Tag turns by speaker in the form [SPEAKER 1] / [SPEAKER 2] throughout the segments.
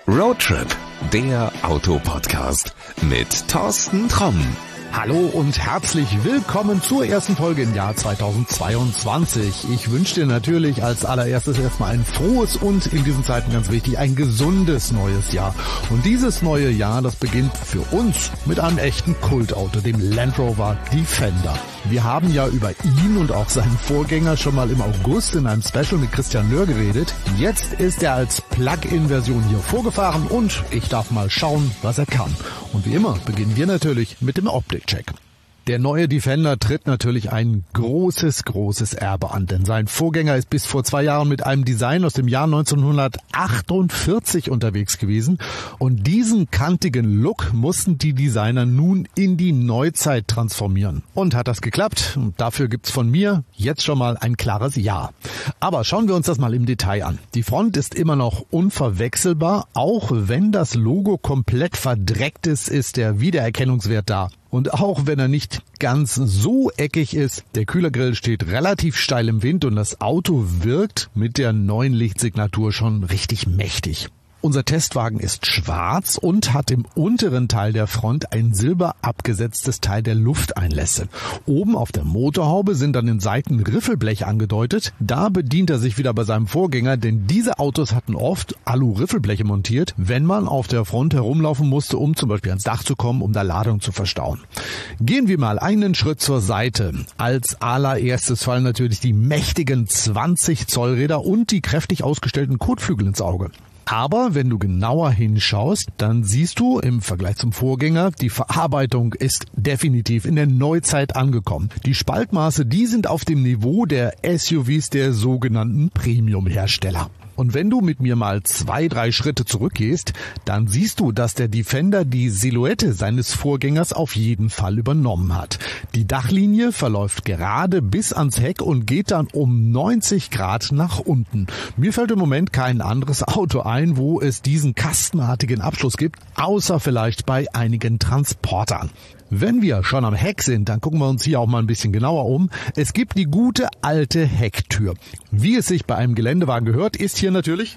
[SPEAKER 1] Roadtrip, der Autopodcast mit Thorsten Tromm.
[SPEAKER 2] Hallo und herzlich willkommen zur ersten Folge im Jahr 2022. Ich wünsche dir natürlich als allererstes erstmal ein frohes und in diesen Zeiten ganz wichtig, ein gesundes neues Jahr. Und dieses neue Jahr, das beginnt für uns mit einem echten Kultauto, dem Land Rover Defender. Wir haben ja über ihn und auch seinen Vorgänger schon mal im August in einem Special mit Christian Nörr geredet. Jetzt ist er als Plug-in-Version hier vorgefahren und ich darf mal schauen, was er kann. Und wie immer beginnen wir natürlich mit dem Optik-Check. Der neue Defender tritt natürlich ein großes Erbe an, denn sein Vorgänger ist bis vor 2 Jahren mit einem Design aus dem Jahr 1948 unterwegs gewesen und diesen kantigen Look mussten die Designer nun in die Neuzeit transformieren. Und hat das geklappt? Und dafür gibt's von mir jetzt schon mal ein klares Ja. Aber schauen wir uns das mal im Detail an. Die Front ist immer noch unverwechselbar, auch wenn das Logo komplett verdreckt ist der Wiedererkennungswert da. Und auch wenn er nicht ganz so eckig ist, der Kühlergrill steht relativ steil im Wind und das Auto wirkt mit der neuen Lichtsignatur schon richtig mächtig. Unser Testwagen ist schwarz und hat im unteren Teil der Front ein silber abgesetztes Teil der Lufteinlässe. Oben auf der Motorhaube sind an den Seiten Riffelblech angedeutet. Da bedient er sich wieder bei seinem Vorgänger, denn diese Autos hatten oft Alu-Riffelbleche montiert, wenn man auf der Front herumlaufen musste, um zum Beispiel ans Dach zu kommen, um da Ladung zu verstauen. Gehen wir mal einen Schritt zur Seite. Als allererstes fallen natürlich die mächtigen 20 Zoll Räder und die kräftig ausgestellten Kotflügel ins Auge. Aber wenn du genauer hinschaust, dann siehst du im Vergleich zum Vorgänger, die Verarbeitung ist definitiv in der Neuzeit angekommen. Die Spaltmaße, die sind auf dem Niveau der SUVs der sogenannten Premium-Hersteller. Und wenn du mit mir mal 2-3 Schritte zurückgehst, dann siehst du, dass der Defender die Silhouette seines Vorgängers auf jeden Fall übernommen hat. Die Dachlinie verläuft gerade bis ans Heck und geht dann um 90 Grad nach unten. Mir fällt im Moment kein anderes Auto ein, wo es diesen kastenartigen Abschluss gibt, außer vielleicht bei einigen Transportern. Wenn wir schon am Heck sind, dann gucken wir uns hier auch mal ein bisschen genauer um. Es gibt die gute alte Hecktür. Wie es sich bei einem Geländewagen gehört, ist hier natürlich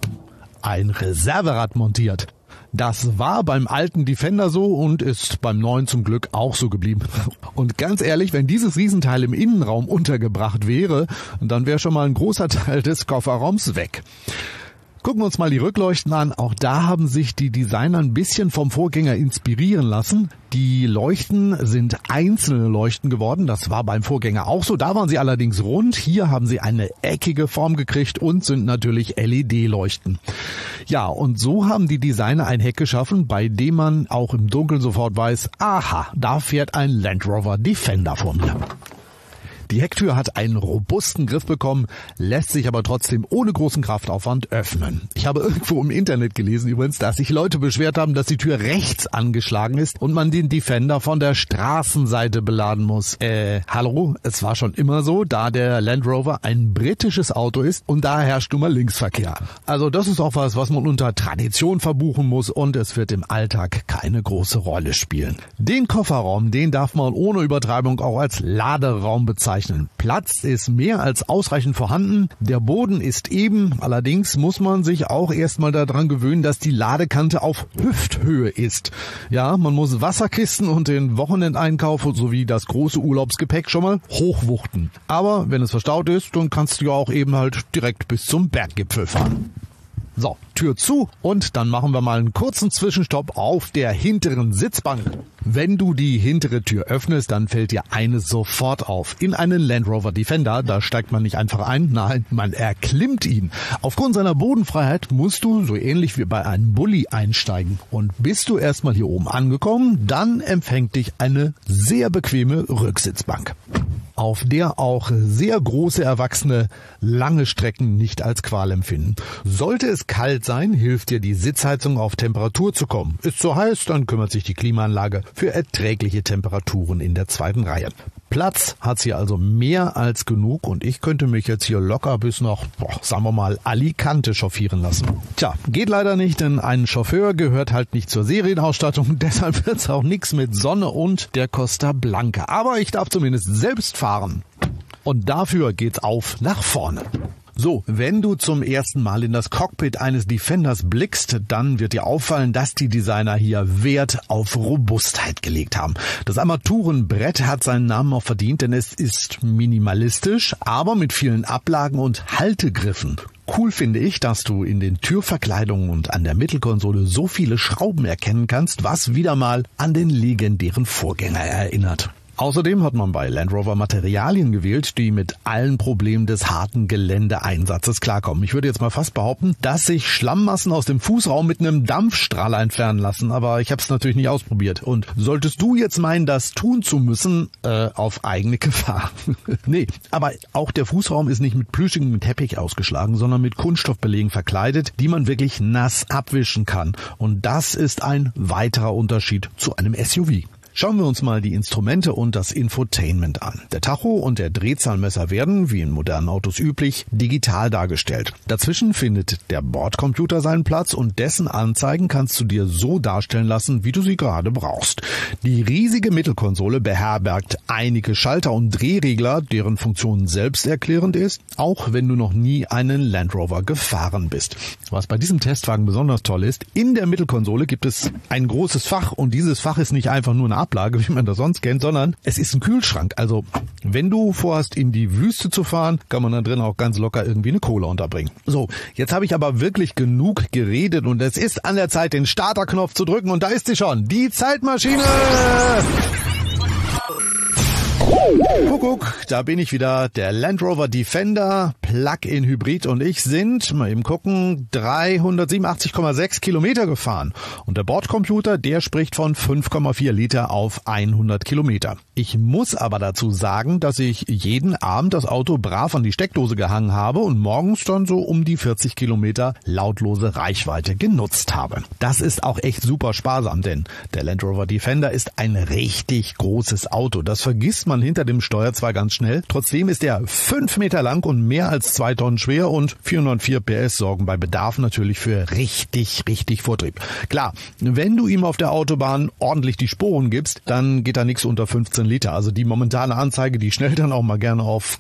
[SPEAKER 2] ein Reserverad montiert. Das war beim alten Defender so und ist beim neuen zum Glück auch so geblieben. Und ganz ehrlich, wenn dieses Riesenteil im Innenraum untergebracht wäre, dann wäre schon mal ein großer Teil des Kofferraums weg. Gucken wir uns mal die Rückleuchten an. Auch da haben sich die Designer ein bisschen vom Vorgänger inspirieren lassen. Die Leuchten sind einzelne Leuchten geworden. Das war beim Vorgänger auch so. Da waren sie allerdings rund. Hier haben sie eine eckige Form gekriegt und sind natürlich LED-Leuchten. Ja, und so haben die Designer ein Heck geschaffen, bei dem man auch im Dunkeln sofort weiß, aha, da fährt ein Land Rover Defender vor mir. Die Hecktür hat einen robusten Griff bekommen, lässt sich aber trotzdem ohne großen Kraftaufwand öffnen. Ich habe irgendwo im Internet gelesen übrigens, dass sich Leute beschwert haben, dass die Tür rechts angeschlagen ist und man den Defender von der Straßenseite beladen muss. Hallo? Es war schon immer so, da der Land Rover ein britisches Auto ist und da herrscht nun mal Linksverkehr. Also das ist auch was man unter Tradition verbuchen muss und es wird im Alltag keine große Rolle spielen. Den Kofferraum, den darf man ohne Übertreibung auch als Laderaum bezeichnen. Platz ist mehr als ausreichend vorhanden. Der Boden ist eben, allerdings muss man sich auch erstmal daran gewöhnen, dass die Ladekante auf Hüfthöhe ist. Ja, man muss Wasserkisten und den Wochenendeinkauf sowie das große Urlaubsgepäck schon mal hochwuchten. Aber wenn es verstaut ist, dann kannst du ja auch eben halt direkt bis zum Berggipfel fahren. So, Tür zu und dann machen wir mal einen kurzen Zwischenstopp auf der hinteren Sitzbank. Wenn du die hintere Tür öffnest, dann fällt dir eines sofort auf. In einen Land Rover Defender, da steigt man nicht einfach ein, nein, man erklimmt ihn. Aufgrund seiner Bodenfreiheit musst du so ähnlich wie bei einem Bulli einsteigen. Und bist du erstmal hier oben angekommen, dann empfängt dich eine sehr bequeme Rücksitzbank, auf der auch sehr große Erwachsene lange Strecken nicht als Qual empfinden. Sollte es kalt sein, hilft dir die Sitzheizung auf Temperatur zu kommen. Ist so heiß, dann kümmert sich die Klimaanlage für erträgliche Temperaturen in der zweiten Reihe. Platz hat's hier also mehr als genug und ich könnte mich jetzt hier locker bis nach, sagen wir mal, Alicante chauffieren lassen. Tja, geht leider nicht, denn ein Chauffeur gehört halt nicht zur Serienausstattung, deshalb wird's auch nichts mit Sonne und der Costa Blanca. Aber ich darf zumindest selbst fahren. Und dafür geht's auf nach vorne. So, wenn du zum ersten Mal in das Cockpit eines Defenders blickst, dann wird dir auffallen, dass die Designer hier Wert auf Robustheit gelegt haben. Das Armaturenbrett hat seinen Namen auch verdient, denn es ist minimalistisch, aber mit vielen Ablagen und Haltegriffen. Cool finde ich, dass du in den Türverkleidungen und an der Mittelkonsole so viele Schrauben erkennen kannst, was wieder mal an den legendären Vorgänger erinnert. Außerdem hat man bei Land Rover Materialien gewählt, die mit allen Problemen des harten Geländeeinsatzes klarkommen. Ich würde jetzt mal fast behaupten, dass sich Schlammmassen aus dem Fußraum mit einem Dampfstrahl entfernen lassen, aber ich habe es natürlich nicht ausprobiert. Und solltest du jetzt meinen, das tun zu müssen, auf eigene Gefahr. Nee, aber auch der Fußraum ist nicht mit plüschigem Teppich ausgeschlagen, sondern mit Kunststoffbelegen verkleidet, die man wirklich nass abwischen kann. Und das ist ein weiterer Unterschied zu einem SUV. Schauen wir uns mal die Instrumente und das Infotainment an. Der Tacho und der Drehzahlmesser werden, wie in modernen Autos üblich, digital dargestellt. Dazwischen findet der Bordcomputer seinen Platz und dessen Anzeigen kannst du dir so darstellen lassen, wie du sie gerade brauchst. Die riesige Mittelkonsole beherbergt einige Schalter und Drehregler, deren Funktion selbsterklärend ist, auch wenn du noch nie einen Land Rover gefahren bist. Was bei diesem Testwagen besonders toll ist, in der Mittelkonsole gibt es ein großes Fach und dieses Fach ist nicht einfach nur eine Ablage, wie man das sonst kennt, sondern es ist ein Kühlschrank. Also wenn du vorhast, in die Wüste zu fahren, kann man da drin auch ganz locker irgendwie eine Cola unterbringen. So, jetzt habe ich aber wirklich genug geredet und es ist an der Zeit, den Starterknopf zu drücken und da ist sie schon, die Zeitmaschine! Kuckuck, da bin ich wieder. Der Land Rover Defender Plug-in Hybrid und ich sind, mal eben gucken, 387,6 Kilometer gefahren. Und der Bordcomputer, der spricht von 5,4 Liter auf 100 Kilometer. Ich muss aber dazu sagen, dass ich jeden Abend das Auto brav an die Steckdose gehangen habe und morgens dann so um die 40 Kilometer lautlose Reichweite genutzt habe. Das ist auch echt super sparsam, denn der Land Rover Defender ist ein richtig großes Auto. Das vergisst man hinter dem Steuer zwar ganz schnell, trotzdem ist er 5 Meter lang und mehr als 2 Tonnen schwer und 404 PS sorgen bei Bedarf natürlich für richtig Vortrieb. Klar, wenn du ihm auf der Autobahn ordentlich die Sporen gibst, dann geht da nichts unter 15 Liter. Also die momentane Anzeige, die schnellt dann auch mal gerne auf,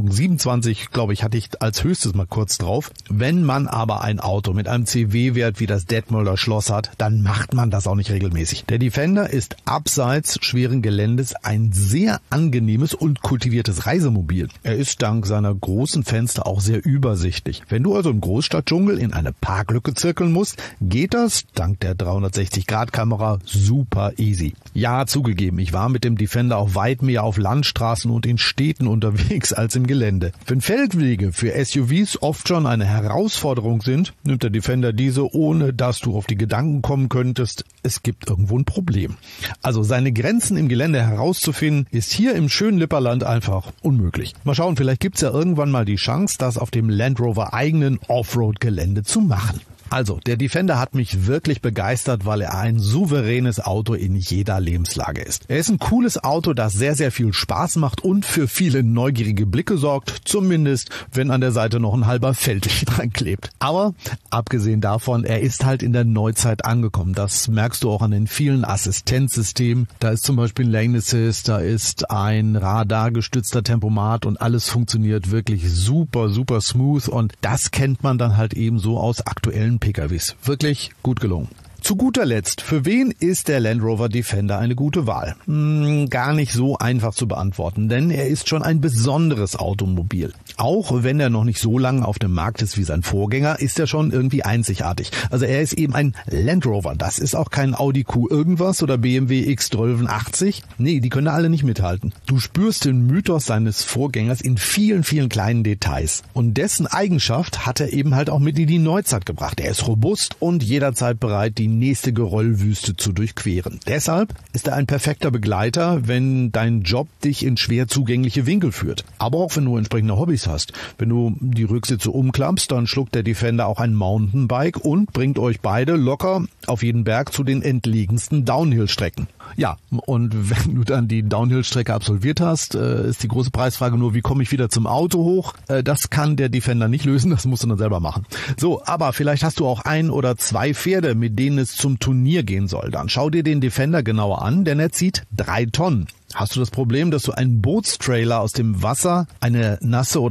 [SPEAKER 2] 27, glaube ich, hatte ich als höchstes mal kurz drauf. Wenn man aber ein Auto mit einem CW-Wert wie das Detmolder Schloss hat, dann macht man das auch nicht regelmäßig. Der Defender ist abseits schweren Geländes ein sehr angenehmes und kultiviertes Reisemobil. Er ist dank seiner großen Fenster auch sehr übersichtlich. Wenn du also im Großstadtdschungel in eine Parklücke zirkeln musst, geht das dank der 360-Grad-Kamera super easy. Ja, zugegeben, ich war mit dem Defender auch weit mehr auf Landstraßen und in Städten unterwegs als im Gelände. Wenn Feldwege für SUVs oft schon eine Herausforderung sind, nimmt der Defender diese, ohne dass du auf die Gedanken kommen könntest, es gibt irgendwo ein Problem. Also seine Grenzen im Gelände herauszufinden, ist hier im schönen Lipperland einfach unmöglich. Mal schauen, vielleicht gibt's ja irgendwann mal die Chance, das auf dem Land Rover eigenen Offroad-Gelände zu machen. Also, der Defender hat mich wirklich begeistert, weil er ein souveränes Auto in jeder Lebenslage ist. Er ist ein cooles Auto, das sehr viel Spaß macht und für viele neugierige Blicke sorgt, zumindest wenn an der Seite noch ein halber Feldweg dran klebt. Aber abgesehen davon, er ist halt in der Neuzeit angekommen. Das merkst du auch an den vielen Assistenzsystemen. Da ist zum Beispiel ein Lane Assist, da ist ein radargestützter Tempomat und alles funktioniert wirklich super smooth und das kennt man dann halt eben so aus aktuellen PKWs. Wirklich gut gelungen. Zu guter Letzt, für wen ist der Land Rover Defender eine gute Wahl? Gar nicht so einfach zu beantworten, denn er ist schon ein besonderes Automobil. Auch wenn er noch nicht so lange auf dem Markt ist wie sein Vorgänger, ist er schon irgendwie einzigartig. Also er ist eben ein Land Rover. Das ist auch kein Audi Q irgendwas oder BMW X1280. Nee, die können alle nicht mithalten. Du spürst den Mythos seines Vorgängers in vielen kleinen Details. Und dessen Eigenschaft hat er eben halt auch mit in die Neuzeit gebracht. Er ist robust und jederzeit bereit, die nächste Geröllwüste zu durchqueren. Deshalb ist er ein perfekter Begleiter, wenn dein Job dich in schwer zugängliche Winkel führt. Aber auch wenn du entsprechende Hobbys hast. Wenn du die Rücksitze umklappst, dann schluckt der Defender auch ein Mountainbike und bringt euch beide locker auf jeden Berg zu den entlegensten Downhill-Strecken. Ja, und wenn du dann die Downhill-Strecke absolviert hast, ist die große Preisfrage nur, wie komme ich wieder zum Auto hoch? Das kann der Defender nicht lösen, das musst du dann selber machen. So, aber vielleicht hast du auch 1 oder 2 Pferde, mit denen es zum Turnier gehen soll. Dann schau dir den Defender genauer an, denn er zieht 3 Tonnen. Hast du das Problem, dass du einen Bootstrailer aus dem Wasser, eine nasse oder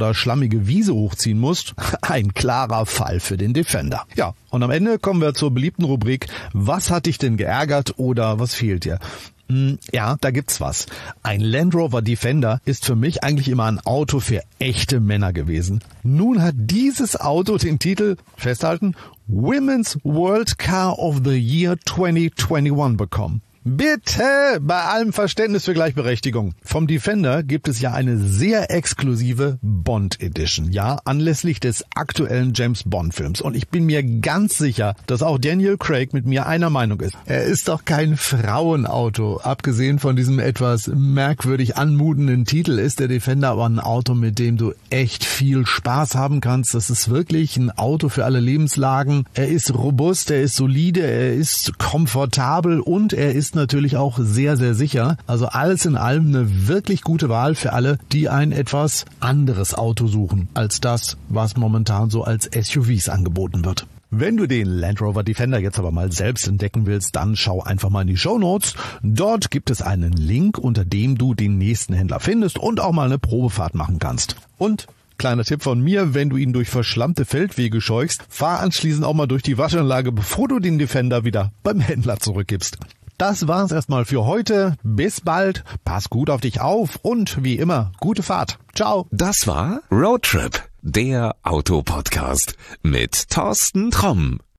[SPEAKER 2] oder schlammige Wiese hochziehen musst, ein klarer Fall für den Defender. Ja, und am Ende kommen wir zur beliebten Rubrik, was hat dich denn geärgert oder was fehlt dir? Ja, da gibt's was. Ein Land Rover Defender ist für mich eigentlich immer ein Auto für echte Männer gewesen. Nun hat dieses Auto den Titel, festhalten, Women's World Car of the Year 2021 bekommen. Bitte, bei allem Verständnis für Gleichberechtigung. Vom Defender gibt es ja eine sehr exklusive Bond Edition, ja, anlässlich des aktuellen James Bond Films. Und ich bin mir ganz sicher, dass auch Daniel Craig mit mir einer Meinung ist. Er ist doch kein Frauenauto. Abgesehen von diesem etwas merkwürdig anmutenden Titel ist der Defender aber ein Auto, mit dem du echt viel Spaß haben kannst. Das ist wirklich ein Auto für alle Lebenslagen. Er ist robust, er ist solide, er ist komfortabel und er ist natürlich auch sehr, sehr sicher. Also alles in allem eine wirklich gute Wahl für alle, die ein etwas anderes Auto suchen, als das, was momentan so als SUVs angeboten wird. Wenn du den Land Rover Defender jetzt aber mal selbst entdecken willst, dann schau einfach mal in die Shownotes. Dort gibt es einen Link, unter dem du den nächsten Händler findest und auch mal eine Probefahrt machen kannst. Und kleiner Tipp von mir, wenn du ihn durch verschlammte Feldwege scheuchst, fahr anschließend auch mal durch die Waschanlage, bevor du den Defender wieder beim Händler zurückgibst. Das war's erstmal für heute. Bis bald. Pass gut auf dich auf und wie immer, gute Fahrt. Ciao.
[SPEAKER 1] Das war Roadtrip, der Autopodcast mit Thorsten Tromm.